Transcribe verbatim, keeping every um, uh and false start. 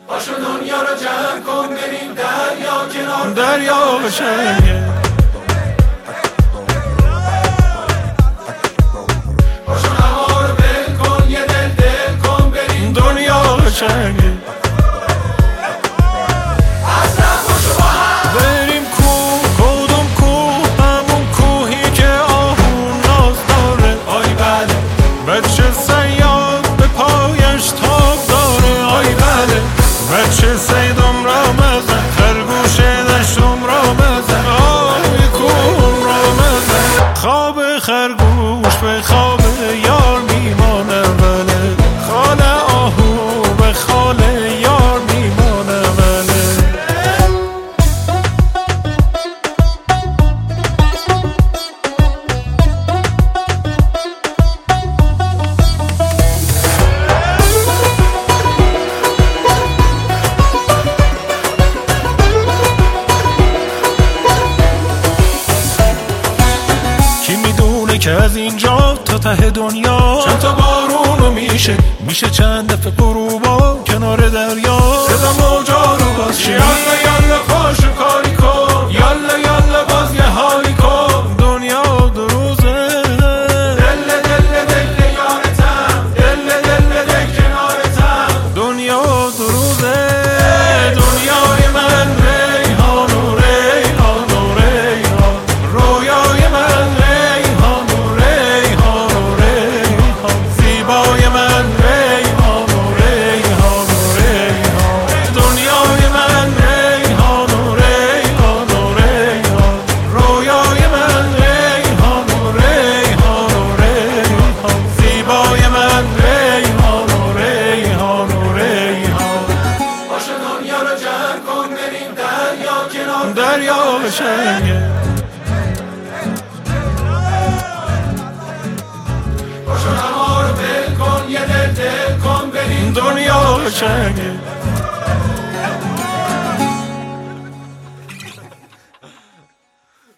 پاشو دنیا رو جمع کن بریم دریا کنار دریا قشنگه. پاشو هوا رو بل کن یه دل دل کن بریم دنیا قشنگه. بریم کوه، کدوم کوه؟ همون کوهی که آهون ناز داره. آی بله بچه صیاد به پایش تاب داره. آی بله بچه صیدم را مزن، خرگوش دشتم را مزن، آی کوه را مزن. خواب خرگوش به خواب یار میمانه وله، خال آهو به خال یار میمانه وله. کی میدونه که از اینجا تا ته دنیا چند تا بارونو میشه میشه چند دفعه غروبا کنار دریا. صدا موجا رو باز شه. یالا یالا پاشو کاری کن، یالا یالا باز یه حالی کن. دنیا دو روزه، دل دل دل یارتم، دل دل دل کنارتم. دنیا دو روزه. دنیای من ریحان و ریحان و ریحان، رویای من ریحان و ریحان و ریحان، زیبای من ریحان و ریحان و ریحان. دنیای من ریحان و ریحان و ریحان، رویای من ریحان و ریحان و ریحان، زیبای من ریحان و ریحان و ریحان. پاشو دنیا رو جمع کن بریم دریا کنار دریا قشنگه. پاشو هوا رو بل کن یه دل دل کن بریم دنیا قشنگه.